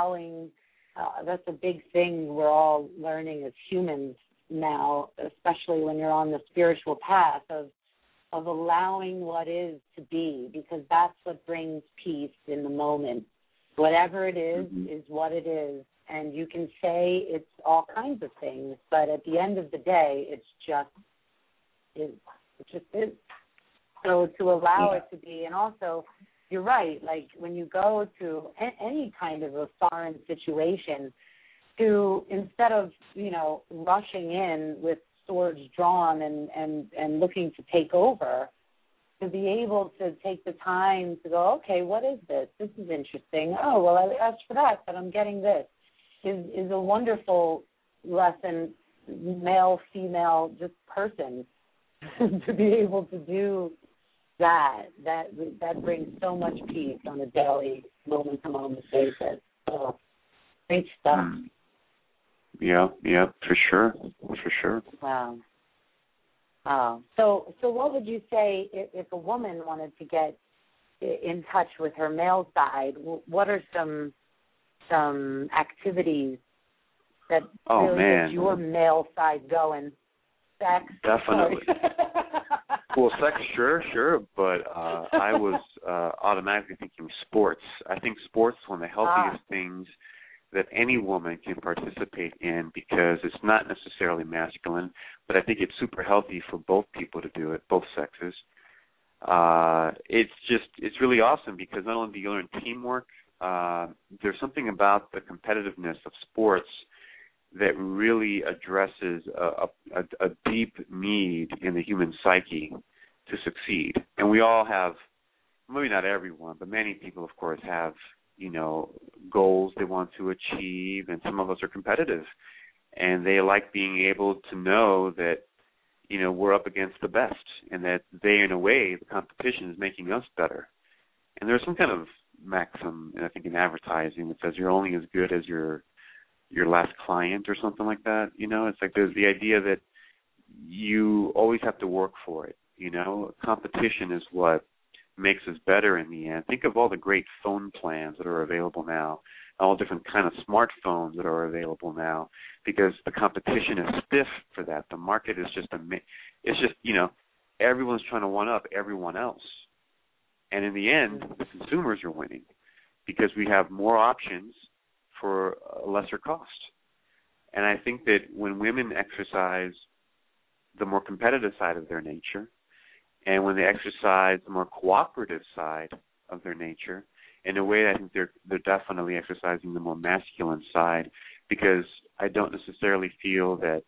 Speaker 2: that's a big thing we're all learning as humans now, especially when you're on the spiritual path of allowing what is to be, because that's what brings peace in the moment. Whatever it is what it is. And you can say it's all kinds of things, but at the end of the day, it just is. So to allow it to be, and also, you're right, like when you go to any kind of a foreign situation, to instead of, rushing in with swords drawn and looking to take over, to be able to take the time to go, okay, what is this? This is interesting. Oh, well, I asked for that, but I'm getting this, is a wonderful lesson, male, female, just person, to be able to do that brings so much peace on a daily, moment-to-moment basis. So, great stuff.
Speaker 3: Yeah, for sure.
Speaker 2: Wow. So what would you say if a woman wanted to get in touch with her male side? What are some activities that really get your male side going? Sex?
Speaker 3: Definitely. Well, sex, sure, but I was automatically thinking sports. I think sports is one of the healthiest things that any woman can participate in, because it's not necessarily masculine, but I think it's super healthy for both people to do it, both sexes. It's really awesome, because not only do you learn teamwork, there's something about the competitiveness of sports that really addresses a deep need in the human psyche to succeed. And we all have, maybe not everyone, but many people, of course, have, goals they want to achieve, and some of us are competitive. And they like being able to know that, we're up against the best, and that they, in a way, the competition is making us better. And there's some kind of maxim, I think, in advertising that says you're only as good as your last client or something like that. It's like there's the idea that you always have to work for it. Competition is what makes us better in the end. Think of all the great phone plans that are available now, all different kind of smartphones that are available now, because the competition is stiff for that. The market is everyone's trying to one-up everyone else. And in the end, the consumers are winning, because we have more options for a lesser cost. And I think that when women exercise the more competitive side of their nature, and when they exercise the more cooperative side of their nature, in a way I think they're definitely exercising the more masculine side, because I don't necessarily feel that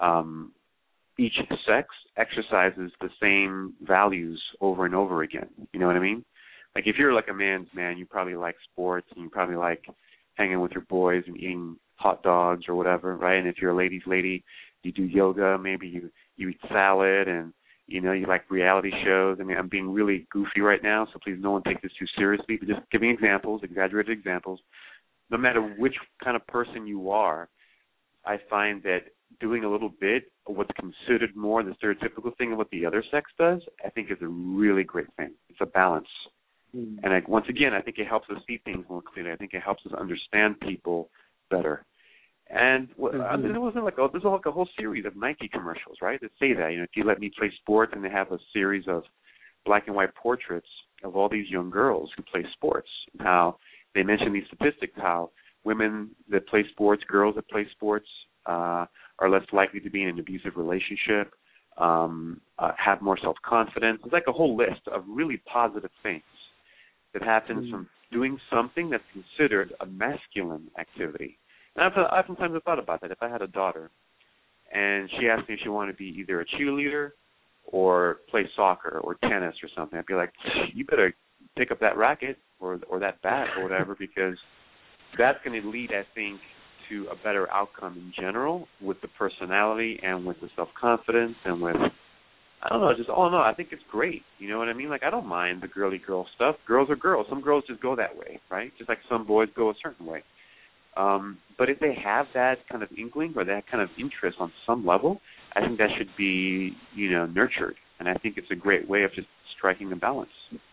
Speaker 3: each sex exercises the same values over and over again. You know what I mean? Like if you're like a man's man, you probably like sports, and you probably like hanging with your boys and eating hot dogs or whatever, right? And if you're a lady's lady, you do yoga, maybe you eat salad, and you like reality shows. I mean, I'm being really goofy right now, so please no one take this too seriously, but just giving examples, exaggerated examples. No matter which kind of person you are, I find that doing a little bit of what's considered more the stereotypical thing of what the other sex does, I think is a really great thing. It's a balance. And once again, I think it helps us see things more clearly. I think it helps us understand people better. And I mean, there's like a whole series of Nike commercials, right, that say that, if you let me play sports, and they have a series of black and white portraits of all these young girls who play sports, and how they mention these statistics, how women that play sports, girls that play sports, are less likely to be in an abusive relationship, have more self-confidence. It's like a whole list of really positive things that happens from doing something that's considered a masculine activity. And oftentimes I've thought about that. If I had a daughter and she asked me if she wanted to be either a cheerleader or play soccer or tennis or something, I'd be like, you better pick up that racket or that bat or whatever, because that's going to lead, I think, to a better outcome in general with the personality and with the self-confidence and with, I don't know, just all in all, I think it's great. You know what I mean? Like, I don't mind the girly girl stuff. Girls are girls. Some girls just go that way, right? Just like some boys go a certain way. But if they have that kind of inkling or that kind of interest on some level, I think that should be, nurtured. And I think it's a great way of just striking the balance.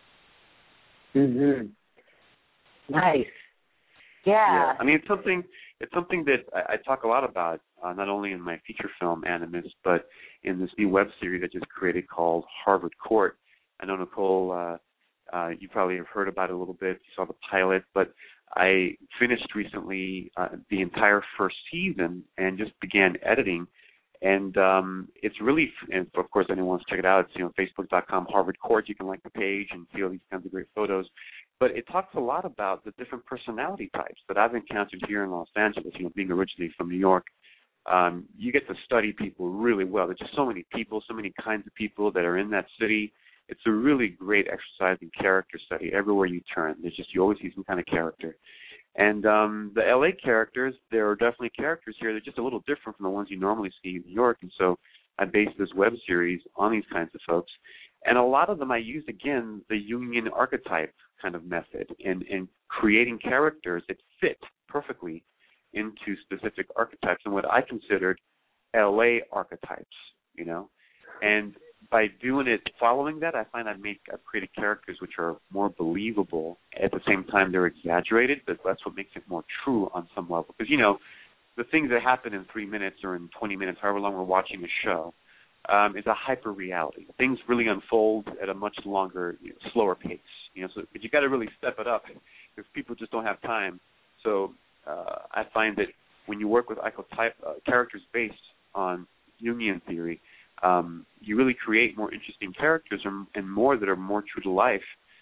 Speaker 2: Nice. Yeah.
Speaker 3: I mean, it's something that I talk a lot about, not only in my feature film Animus, but in this new web series I just created called Harvard Court. I know, Nicole, you probably have heard about it a little bit. You saw the pilot, but I finished recently the entire first season and just began editing. And it's really, and of course, anyone wants to check it out. It's, Facebook.com, Harvard Court. You can like the page and see all these kinds of great photos. But it talks a lot about the different personality types that I've encountered here in Los Angeles, being originally from New York. You get to study people really well. There's just so many people, so many kinds of people that are in that city. It's a really great exercise in character study. Everywhere you turn, you always see some kind of character. And the L.A. characters, there are definitely characters here. They're just a little different from the ones you normally see in New York. And so I based this web series on these kinds of folks. And a lot of them I used, again, the Jungian archetype kind of method in creating characters that fit perfectly into specific archetypes and what I considered L.A. archetypes, And by doing it, following that, I find I've created characters which are more believable. At the same time, they're exaggerated, but that's what makes it more true on some level. Because, the things that happen in 3 minutes or in 20 minutes, however long we're watching a show, is a hyper-reality. Things really unfold at a much longer, slower pace. But you got to really step it up because people just don't have time. So I find that when you work with characters based on Jungian theory, you really create more interesting characters and more that are more true to life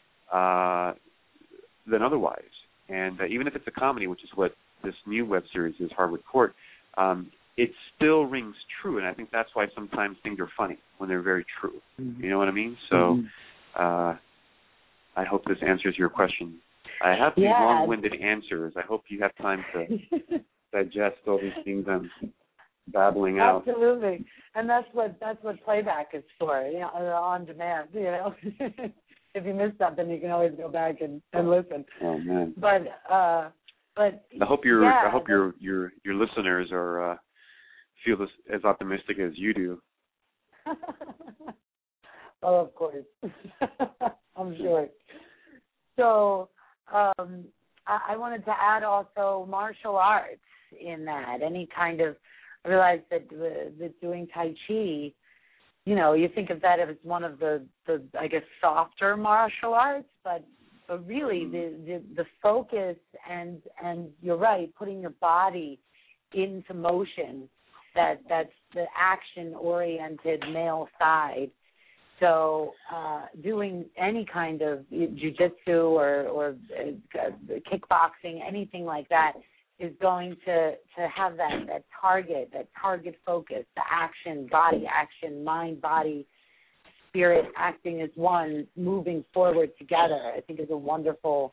Speaker 3: than otherwise. And even if it's a comedy, which is what this new web series is, Harvard Court, it still rings true. And I think that's why sometimes things are funny when they're very true. Mm-hmm. You know what I mean? So I hope this answers your question. I have these long-winded answers. I hope you have time to digest all these things I'm babbling out.
Speaker 2: Absolutely, and that's what playback is for. On demand. If you miss something, you can always go back and listen.
Speaker 3: Oh man!
Speaker 2: But I
Speaker 3: hope your listeners are feel this as optimistic as you do.
Speaker 2: Oh, of course, I'm sure. So. I wanted to add also martial arts in that. Any kind of, I realized that doing Tai Chi, you think of that as one of the I guess softer martial arts, but really the focus and you're right, putting your body into motion. That's the action-oriented male side. So doing any kind of jiu-jitsu or kickboxing, anything like that, is going to have that target focus, the action, body action, mind, body, spirit acting as one, moving forward together, I think is a wonderful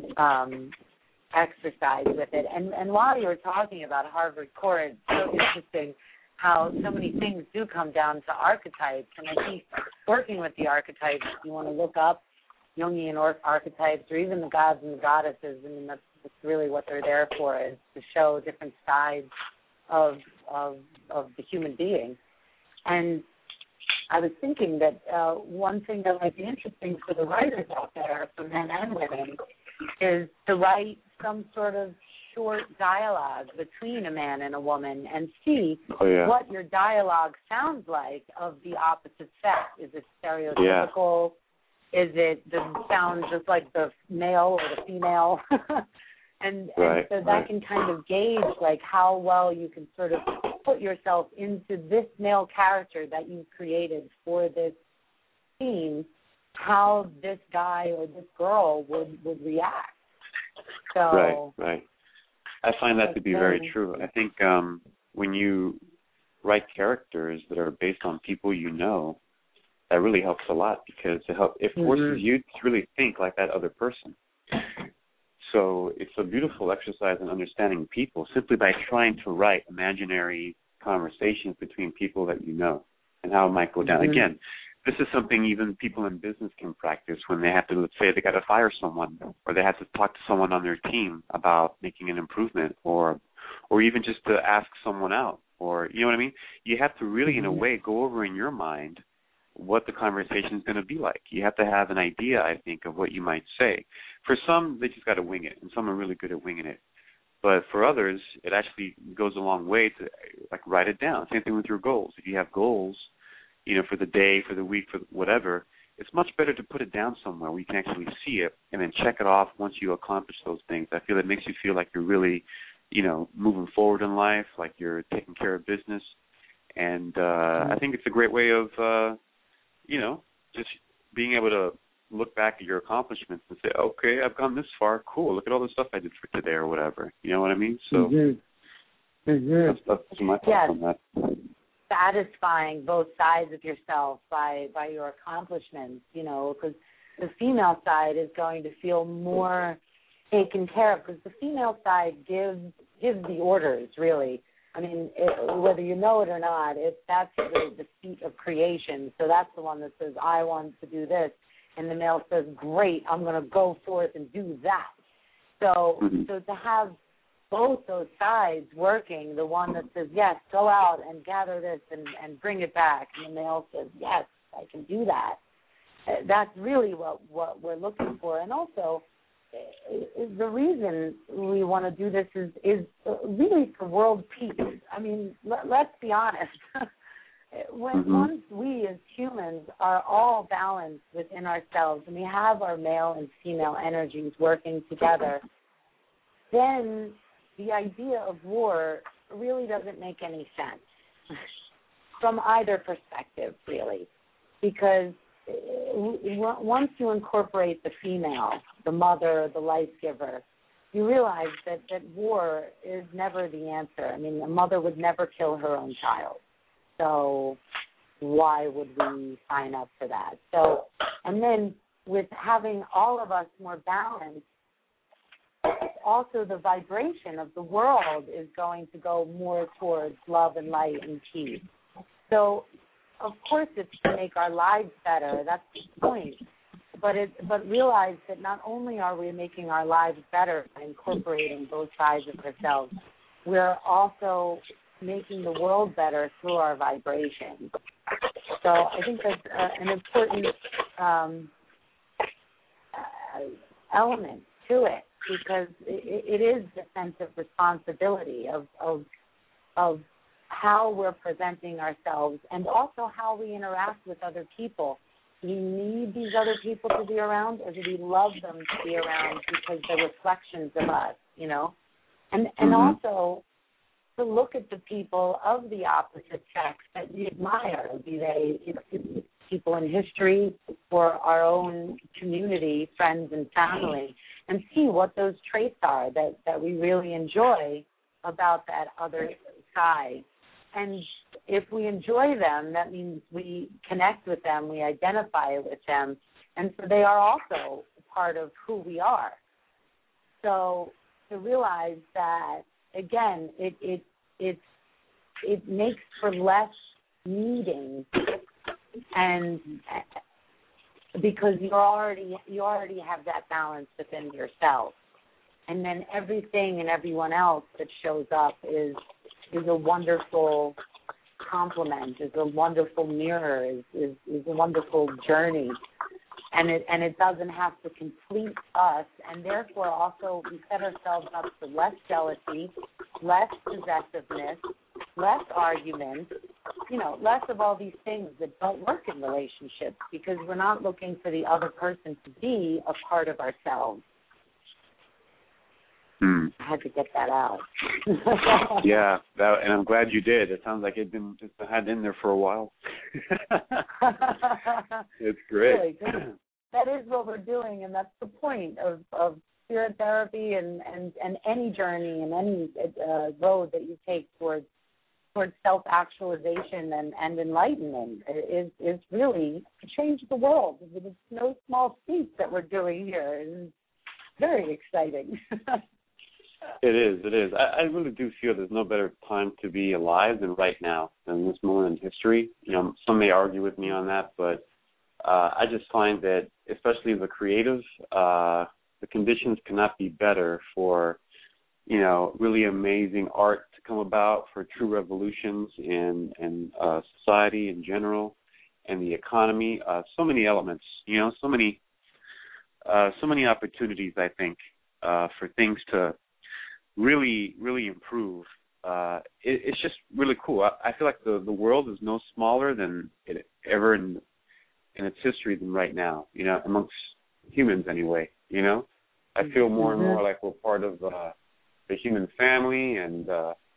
Speaker 2: exercise with it. And while you were talking about Harvard Court, it's so interesting how so many things do come down to archetypes. And I think working with the archetypes, you want to look up Jungian archetypes or even the gods and the goddesses. I mean, that's really what they're there for, is to show different sides of the human being. And I was thinking that one thing that might be interesting for the writers out there, for men and women, is to write some sort of short dialogue between a man and a woman and see what your dialogue sounds like of the opposite sex. Is it stereotypical? Is it, does it sound just like the male or the female? and so that can kind of gauge like how well you can sort of put yourself into this male character that you've created for this scene, how this guy or this girl would react. So
Speaker 3: Right. I find that to be very true. I think when you write characters that are based on people you know, that really helps a lot because it forces you to really think like that other person. So it's a beautiful exercise in understanding people simply by trying to write imaginary conversations between people that you know and how it might go down. Again, this is something even people in business can practice when they have to, let's say, they got to fire someone or they have to talk to someone on their team about making an improvement or even just to ask someone out or, you know what I mean? You have to really, in a way, go over in your mind what the conversation is going to be like. You have to have an idea, I think, of what you might say. For some, they just got to wing it, and some are really good at winging it. But for others, it actually goes a long way to, like, write it down. Same thing with your goals. If you have goals, you know, for the day, for the week, for whatever, it's much better to put it down somewhere where you can actually see it and then check it off once you accomplish those things. I feel it makes you feel like you're really, you know, moving forward in life, like you're taking care of business. And I think it's a great way of, just being able to look back at your accomplishments and say, okay, I've gone this far. Cool. Look at all the stuff I did for today or whatever. You know what I mean? So that's my thoughts on that.
Speaker 2: Satisfying both sides of yourself by your accomplishments, because the female side is going to feel more taken care of, because the female side gives the orders, really. I mean, whether you know it or not, that's the seat of creation. So that's the one that says, I want to do this. And the male says, great, I'm going to go forth and do that. So to have both those sides working, the one that says, yes, go out and gather this and bring it back, and the male says, yes, I can do that. That's really what we're looking for. And also, the reason we want to do this is really for world peace. I mean, let's be honest. Once we as humans are all balanced within ourselves and we have our male and female energies working together, then the idea of war really doesn't make any sense from either perspective, really, because once you incorporate the female, the mother, the life giver, you realize that war is never the answer. I mean, a mother would never kill her own child. So why would we sign up for that? So, and then with having all of us more balanced, also the vibration of the world is going to go more towards love and light and peace. So, of course, it's to make our lives better. That's the point. But realize that not only are we making our lives better by incorporating both sides of ourselves, we're also making the world better through our vibration. So I think that's an important element to it, because it is the sense of responsibility of how we're presenting ourselves and also how we interact with other people. Do we need these other people to be around, or do we love them to be around because they're reflections of us, And also to look at the people of the opposite sex that we admire, be they people in history or our own community, friends and family, and see what those traits are that we really enjoy about that other side. And if we enjoy them, that means we connect with them, we identify with them, and so they are also part of who we are. So to realize that, again, it makes for less needing, and because you already have that balance within yourself, and then everything and everyone else that shows up is a wonderful compliment, is a wonderful mirror, is a wonderful journey. And it doesn't have to complete us, and therefore also we set ourselves up for less jealousy, less possessiveness, less argument, less of all these things that don't work in relationships, because we're not looking for the other person to be a part of ourselves. I had to get that out.
Speaker 3: Yeah, and I'm glad you did. It sounds like it's been had in there for a while. It's great.
Speaker 2: Really, that is what we're doing, and that's the point of spirit therapy and any journey and any road that you take towards self-actualization and enlightenment is really to change the world. It's no small feat that we're doing here. It's very exciting.
Speaker 3: It is. I really do feel there's no better time to be alive than right now, than this moment in history. Some may argue with me on that, but I just find that, especially the creative, the conditions cannot be better for, really amazing art to come about, for true revolutions in society in general, and the economy. So many elements, so many opportunities, I think, for things to really, really improve. It's just really cool. I feel like the world is no smaller than it ever in its history than right now, amongst humans anyway, I feel more and more like we're part of the human family, and,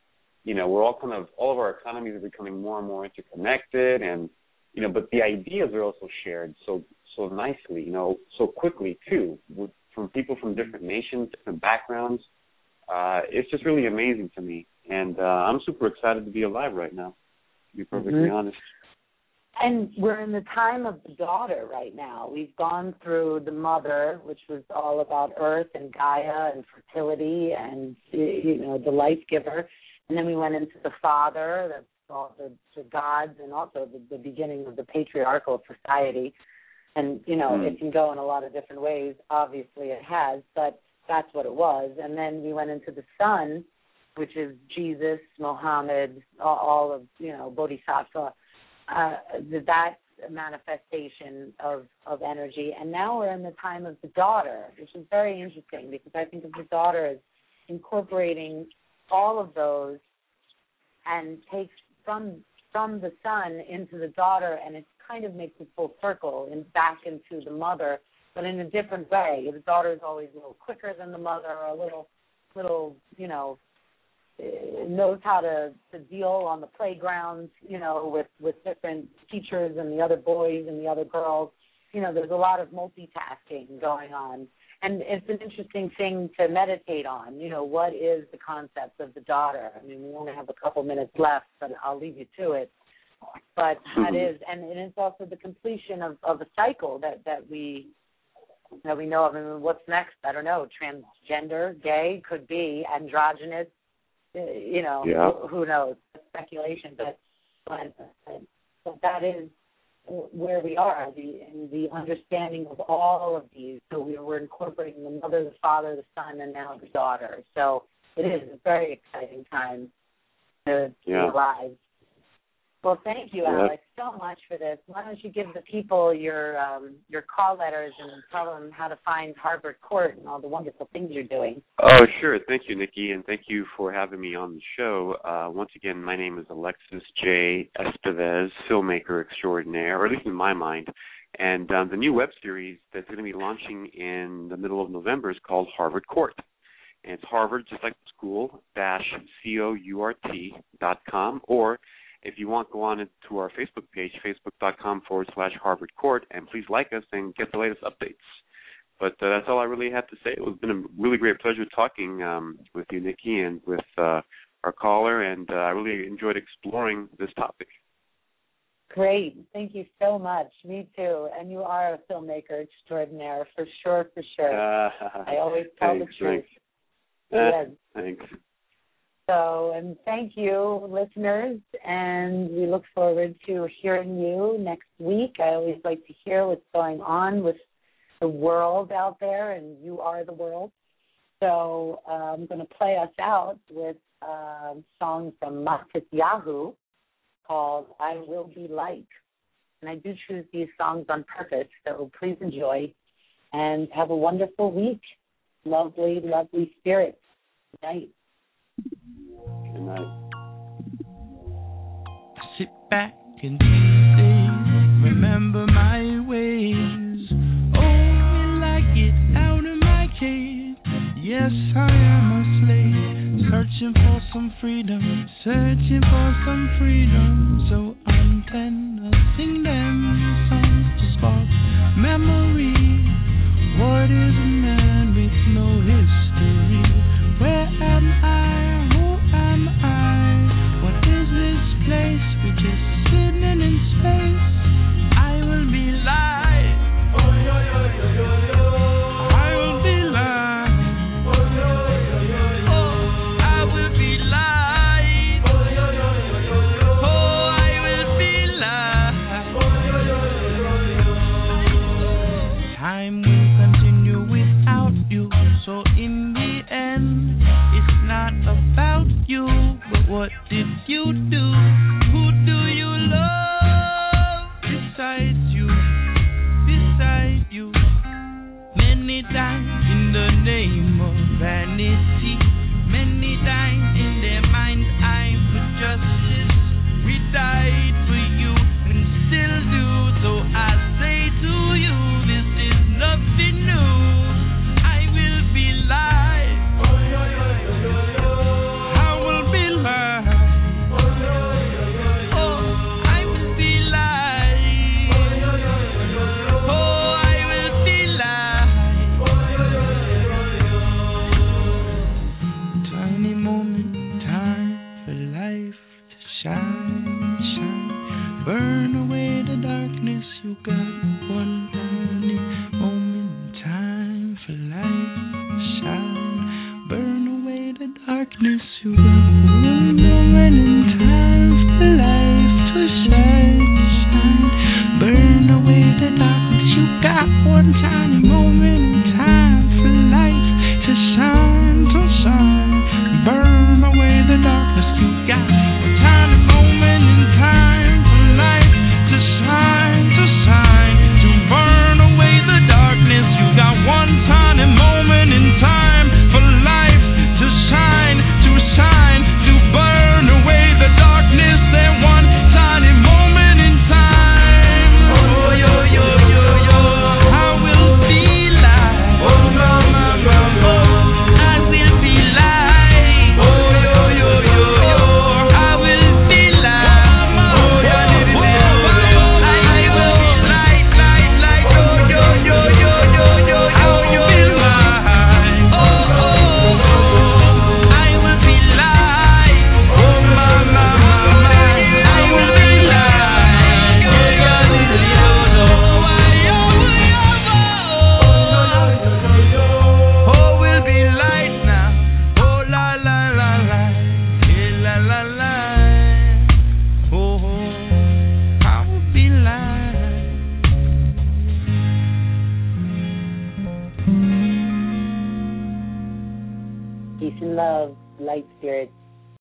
Speaker 3: we're all all of our economies are becoming more and more interconnected, and but the ideas are also shared so nicely, so quickly too, from people from different nations, different backgrounds. It's just really amazing to me, and I'm super excited to be alive right now, to be perfectly honest.
Speaker 2: And we're in the time of the daughter right now. We've gone through the mother, which was all about earth and Gaia and fertility and, the life giver. And then we went into the father, that's all the gods, and also the beginning of the patriarchal society. And, it can go in a lot of different ways. Obviously it has, but that's what it was. And then we went into the son, which is Jesus, Muhammad, all of, Bodhisattva. That manifestation of energy. And now we're in the time of the daughter, which is very interesting because I think of the daughter as incorporating all of those and takes from the son into the daughter, and it kind of makes it full circle and back into the mother, but in a different way. The daughter is always a little quicker than the mother, or a little knows how to deal on the playground, with different teachers and the other boys and the other girls. There's a lot of multitasking going on. And it's an interesting thing to meditate on. What is the concept of the daughter? I mean, we only have a couple minutes left, but I'll leave you to it. But that is, and it's also the completion of a cycle that we know of. I mean, what's next? I don't know. Transgender, gay, could be androgynous. Who knows? Speculation, but that is where we are, the understanding of all of these. So we're incorporating the mother, the father, the son, and now the daughter. So it is a very exciting time to be alive. Well, thank you, Alex, so much for this. Why don't you give the people your call letters and tell them how to find Harvard Court and all the wonderful things you're doing?
Speaker 3: Oh, sure. Thank you, Nikki, and thank you for having me on the show. Once again, my name is Alexis J. Estevez, filmmaker extraordinaire, or at least in my mind. And the new web series that's going to be launching in the middle of November is called Harvard Court. And it's Harvard, just like the school, -COURT.com, or if you want, go on to our Facebook page, facebook.com/Harvard Court, and please like us and get the latest updates. But that's all I really have to say. It's been a really great pleasure talking with you, Nikki, and with our caller, and I really enjoyed exploring this topic.
Speaker 2: Great. Thank you so much. Me too. And you are a filmmaker extraordinaire, for sure, for sure. I always tell the truth. Yes.
Speaker 3: Thanks.
Speaker 2: So, and thank you, listeners, and we look forward to hearing you next week. I always like to hear what's going on with the world out there, and you are the world. So I'm going to play us out with a song from Matisyahu called I Will Be Light. And I do choose these songs on purpose, so please enjoy and have a wonderful week. Lovely, lovely spirits. Good night.
Speaker 3: Good night.
Speaker 5: Sit back and say, remember my ways. Oh, will I get out of my cage? Yes, I am a slave, searching for some freedom, So I'm sing them songs to spark memory. What is a man with no history? Where am I? Who am I? What is this place? We're just sitting in space. I will be light. Oh, yo, yo, yo, yo, yo. I will be light. Oh, yo, yo, yo, yo. Oh, I will be light. Oh, yo, yo, yo, yo, yo. Oh, I will be light. Oh, yo, yo, yo, yo, yo. Time will continue without you. So in the end, it's not about you, but what did you do? Who do you love besides you? Beside you? Many died in the name of vanity. Many died in their mind's eye for justice. We died for you and still do. So I say to you, this is nothing new. I will be light. Oh, yo, yo, yo, yo, yo. I will be light.
Speaker 2: love light spirits